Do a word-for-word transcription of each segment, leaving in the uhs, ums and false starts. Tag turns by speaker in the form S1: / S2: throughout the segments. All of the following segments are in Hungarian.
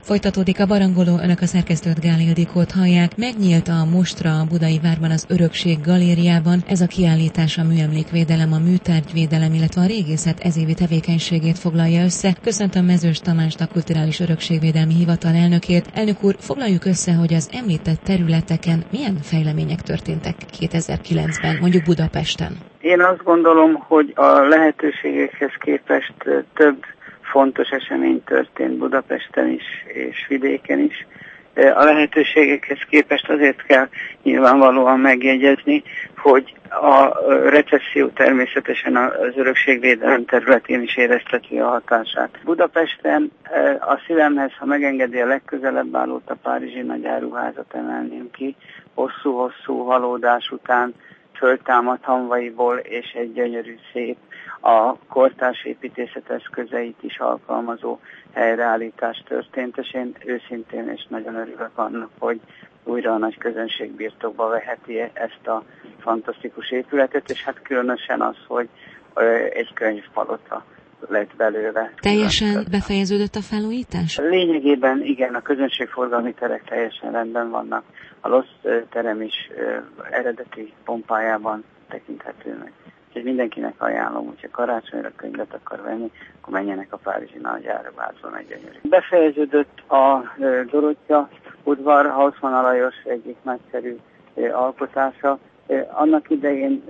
S1: Folytatódik a Barangoló, önök a szerkesztőt, Gál Ildikót hallják. Megnyílt a mostra a Budai Várban az Örökség galériában. Ez a kiállítás a műemlékvédelem, a műtárgyvédelem, illetve a régészet ezévi tevékenységét foglalja össze. Köszöntöm Mezős Tamást, a Kulturális Örökségvédelmi Hivatal elnökét. Elnök úr, foglaljuk össze, hogy az említett területeken milyen fejlemények történtek kétezer-kilencben, mondjuk Budapesten.
S2: Én azt gondolom, hogy a lehetőségekhez képest több fontos esemény történt Budapesten is és vidéken is. A lehetőségekhez képest azért kell nyilvánvalóan megjegyezni, hogy a recesszió természetesen az örökségvédelem területén is érezteti a hatását. Budapesten a szívemhez, ha megengedi, a legközelebb állót, a Párizsi Nagyáruházat emelném ki. Hosszú-hosszú halódás után föltámadt hamvaiból, és egy gyönyörű, szép, a kortárs építészet eszközeit is alkalmazó helyreállítás történt, és én őszintén és nagyon örülök annak, hogy újra a nagy közönség birtokba veheti ezt a fantasztikus épületet, és hát különösen az, hogy egy könyvpalota lett belőle.
S1: Teljesen befejeződött a felújítás?
S2: Lényegében igen, a közönségforgalmi terek teljesen rendben vannak. A Losz terem is eredeti pompájában tekinthető meg. Úgyhogy mindenkinek ajánlom, hogyha karácsonyra könyvet akar venni, akkor menjenek a Párizsi Nagyáruházba, egy gyönyörű. Befejeződött a Dorottya udvar, Hausmann Alajos egyik nagyszerű alkotása. Annak idején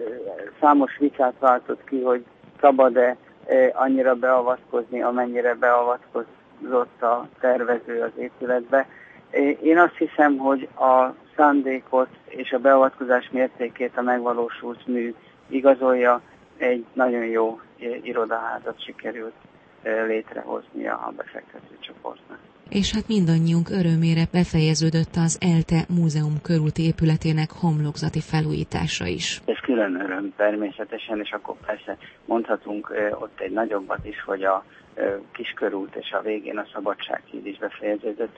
S2: számos vitát váltott ki, hogy szabad-e annyira beavatkozni, amennyire beavatkozott a tervező az épületbe. Én azt hiszem, hogy a szándékot és a beavatkozás mértékét a megvalósult mű igazolja, egy nagyon jó irodaházat sikerült létrehoznia a befektető csoportnak.
S1: És hát mindannyiunk örömére befejeződött az ELTE múzeum körúti épületének homlokzati felújítása is.
S2: Ez külön öröm természetesen, és akkor persze mondhatunk ott egy nagyobbat is, hogy a Kiskörút és a végén a Szabadsághíd is befejeződött.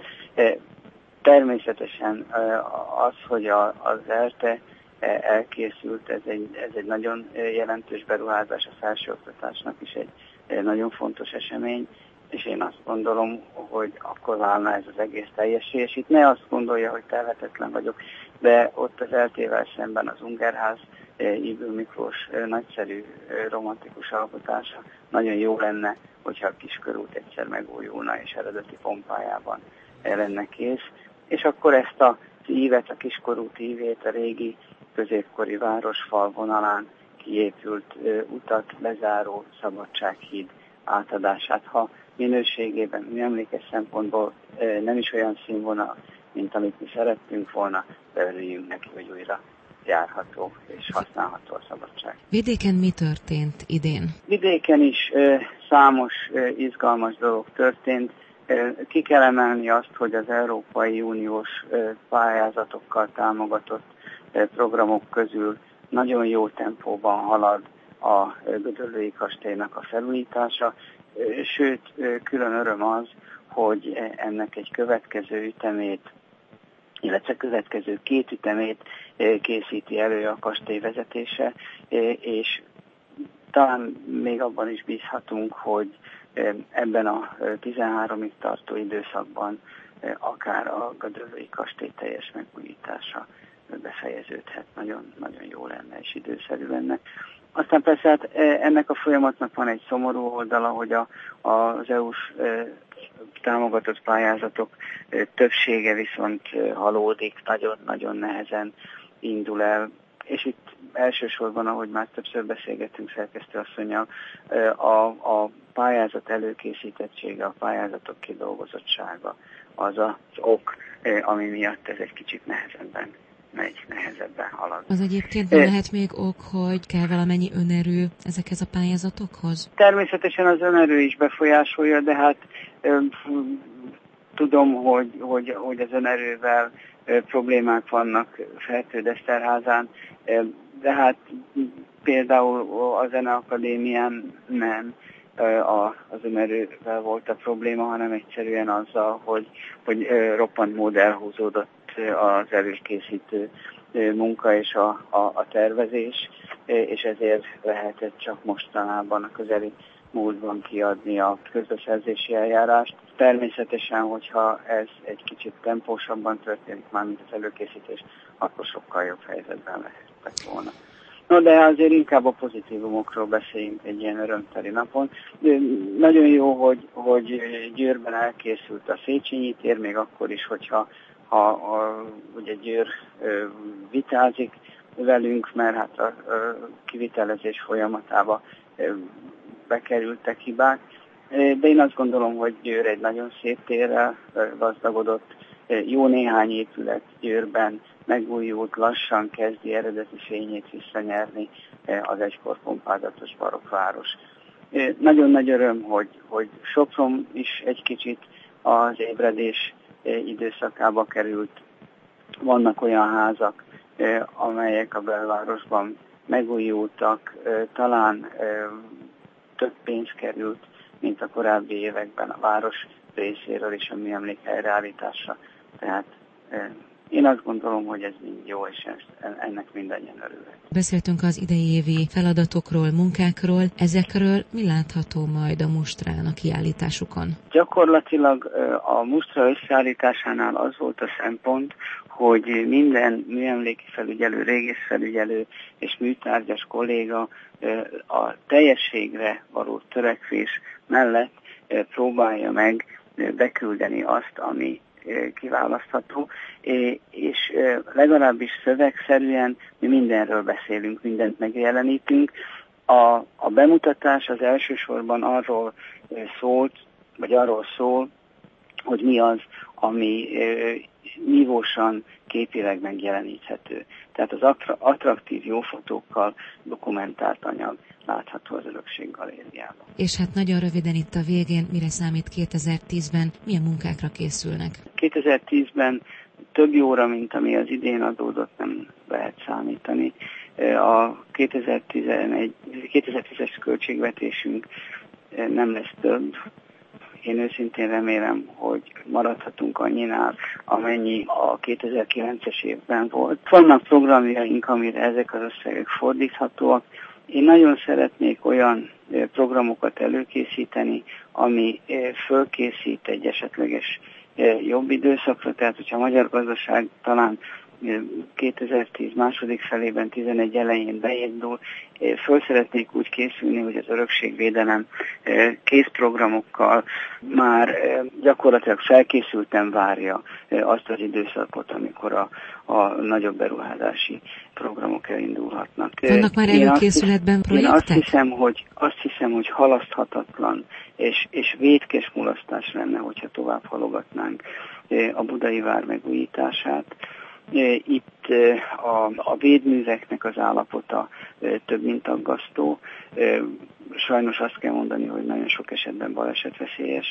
S2: Természetesen az, hogy az ELTE elkészült, ez egy, ez egy nagyon jelentős beruházás, a felsőoktatásnak is egy nagyon fontos esemény, és én azt gondolom, hogy akkor válna ez az egész teljessé, és itt ne azt gondolja, hogy telhetetlen vagyok, de ott az eltével szemben az Ungerház, Ybl Miklós nagyszerű romantikus alkotása, nagyon jó lenne, hogyha a Kiskörút egyszer megújulna, és eredeti pompájában lenne kész, és akkor ezt az ívet, a Kiskörút ívét, a régi középkori városfal vonalán kiépült utat lezáró Szabadsághíd átadását, ha minőségében, műemlékes szempontból nem is olyan színvonal, mint amit mi szerettünk volna, de örüljünk neki, hogy újra járható és használható a Szabadság.
S1: Vidéken mi történt idén?
S2: Vidéken is számos izgalmas dolog történt. Ki kell emelni azt, hogy az Európai Uniós pályázatokkal támogatott programok közül nagyon jó tempóban halad a Gödöllői kastélynak a felújítása, sőt, külön öröm az, hogy ennek egy következő ütemét, illetve következő két ütemét készíti elő a kastély vezetése, és talán még abban is bízhatunk, hogy ebben a tizenháromig tartó időszakban akár a Gödöllői kastély teljes megújítása befejeződhet. Nagyon, nagyon jó lenne és időszerű lenne. Aztán persze hát ennek a folyamatnak van egy szomorú oldala, hogy a, az é u-s támogatott pályázatok többsége viszont halódik, nagyon-nagyon nehezen indul el. És itt elsősorban, ahogy már többször beszélgettünk szerkesztőasszonnyal, a, a pályázat előkészítettsége, a pályázatok kidolgozottsága az az ok, ami miatt ez egy kicsit nehezebben megy, nehezebben halad.
S1: Az egyébként nem lehet még ok, hogy kell valamennyi önerő ezekhez a pályázatokhoz?
S2: Természetesen az önerő is befolyásolja, de hát tudom, hogy, hogy, hogy az önerővel problémák vannak Fertőd Eszterházán, de hát például a Zeneakadémián nem az önerővel volt a probléma, hanem egyszerűen azzal, hogy, hogy roppant mód elhúzódott az előkészítő munka és a, a, a tervezés, és ezért lehetett csak mostanában a közeli módban kiadni a közbeszerzési eljárást. Természetesen, hogyha ez egy kicsit tempósabban történik, mármint az előkészítés, akkor sokkal jobb helyzetben lehetett volna. No, de azért inkább a pozitívumokról beszéljünk egy ilyen örömteli napon. Nagyon jó, hogy, hogy Győrben elkészült a Széchenyi tér, még akkor is, hogyha ha, a, ugye Győr vitázik velünk, mert hát a, a kivitelezés folyamatába bekerültek hibák. De én azt gondolom, hogy Győr egy nagyon szép térrel gazdagodott, jó néhány épület Győrben megújult, lassan kezdi eredeti fényét visszanyerni az egykor pompázatos barokváros. Nagyon nagy öröm, hogy, hogy Sopron is egy kicsit az ébredés időszakába került. Vannak olyan házak, amelyek a belvárosban megújultak, talán több pénz került, mint a korábbi években a város részéről és a műemlék helyreállításra. Tehát én azt gondolom, hogy ez mind jó, és ennek mindannyian örülhet.
S1: Beszéltünk az idei évi feladatokról, munkákról. Ezekről mi látható majd a Mustrán, a kiállításukon?
S2: Gyakorlatilag a Mustra összeállításánál az volt a szempont, hogy minden műemléki felügyelő, régészfelügyelő és műtárgyas kolléga a teljességre való törekvés mellett próbálja meg beküldeni azt, ami kiválasztható, és legalábbis szövegszerűen mi mindenről beszélünk, mindent megjelenítünk. A, a bemutatás az elsősorban arról szólt, vagy arról szól, hogy mi az, ami nívósan képileg megjeleníthető. Tehát az attraktív, jó fotókkal dokumentált anyag látható az Örökség Galériában.
S1: És hát nagyon röviden itt a végén, mire számít kétezer-tízben, milyen munkákra készülnek?
S2: kétezer-tízben több jóra, mint ami az idén adódott, nem lehet számítani. A kétezer-tizenegy, kétezer-tízes költségvetésünk nem lesz több. Én őszintén remélem, hogy maradhatunk annyinál, amennyi a kétezer-kilences évben volt. Vannak programjaink, amire ezek az összegek fordíthatóak. Én nagyon szeretnék olyan programokat előkészíteni, ami fölkészít egy esetleges jobb időszakra, tehát hogyha a magyar gazdaság talán kétezer-tíz második felében, tizenegy elején beindul, föl szeretnék úgy készülni, hogy az örökségvédelem készprogramokkal már gyakorlatilag felkészülten várja azt az időszakot, amikor a, a nagyobb beruházási programok elindulhatnak.
S1: Vannak már előkészületben projektek?
S2: Én azt hiszem, hogy, azt hiszem, hogy halaszthatatlan és, és vétkes mulasztás lenne, hogyha tovább halogatnánk a Budai vár megújítását. Itt a, a védműveknek az állapota több mint aggasztó. Sajnos azt kell mondani, hogy nagyon sok esetben balesetveszélyes.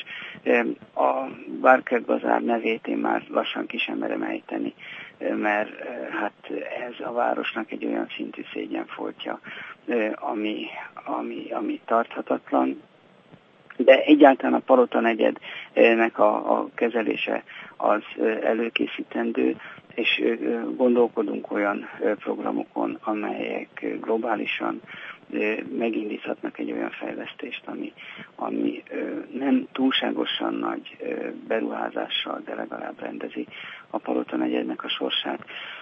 S2: A Várkert Bazár nevét én már lassan ki sem merem ejteni, mert hát ez a városnak egy olyan szintű szégyenfoltja, ami, ami, ami tarthatatlan. De egyáltalán a Palota negyednek a, a kezelése az előkészítendő, és gondolkodunk olyan programokon, amelyek globálisan megindíthatnak egy olyan fejlesztést, ami, ami nem túlságosan nagy beruházással, de legalább rendezi a Palota negyednek a sorsát.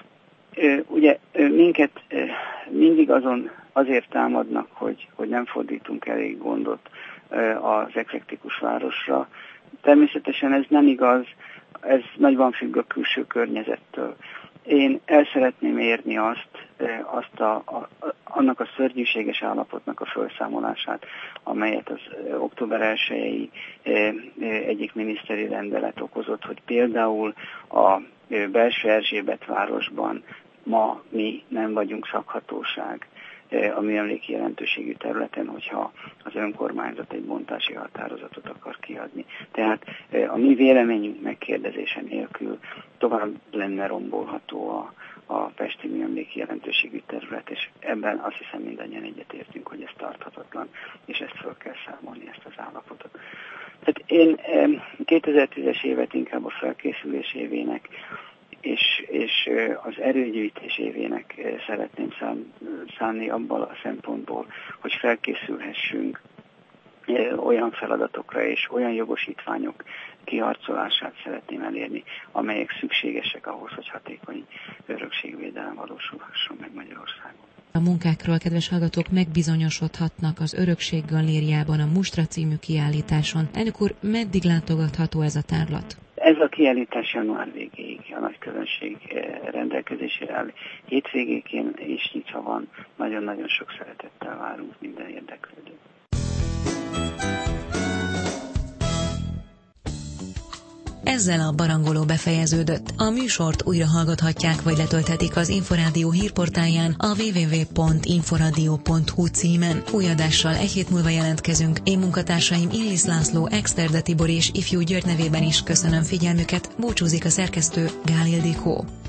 S2: Ugye minket mindig azon azért támadnak, hogy, hogy nem fordítunk elég gondot az eklektikus városra. Természetesen ez nem igaz, ez nagyban függ a külső környezettől. Én el szeretném érni azt, azt a, a, annak a szörnyűséges állapotnak a felszámolását, amelyet az október elsejei egyik miniszteri rendelet okozott, hogy például a Belső Erzsébet városban ma mi nem vagyunk szakhatóság a műemléki jelentőségű területen, hogyha az önkormányzat egy bontási határozatot akar kiadni. Tehát a mi véleményünk megkérdezése nélkül tovább lenne rombolható a, a pesti műemléki jelentőségű terület, és ebben azt hiszem mindannyian egyetértünk, hogy ez tarthatatlan, és ezt föl kell számolni, ezt az állapotot. Tehát én kétezer-tízes évet inkább a felkészülés évének, és, és az erőgyűjtés évének szeretném szán, szánni abban a szempontból, hogy felkészülhessünk olyan feladatokra és olyan jogosítványok kiharcolását szeretném elérni, amelyek szükségesek ahhoz, hogy hatékony örökségvédelem valósulhasson meg Magyarországon.
S1: A munkákról, kedves hallgatók, megbizonyosodhatnak az Örökség Galériában, a Mustra című kiállításon. Elnök úr, meddig látogatható ez a tárlat?
S2: Ez a kiállítás január végéig a nagy közönség rendelkezésére áll. Hétvégékén is nyitva van, nagyon-nagyon sok szeretettel várunk minden érdeklődőt.
S1: Ezzel a barangoló befejeződött. A műsort újra hallgathatják, vagy letölthetik az Inforádió hírportáján a double-u double-u double-u pont inforadio pont hu címen. Új adással egy hét múlva jelentkezünk. Én munkatársaim Illis László, Exterde Tibor és Ifjú György nevében is köszönöm figyelmüket. Búcsúzik a szerkesztő, Gál Ildikó.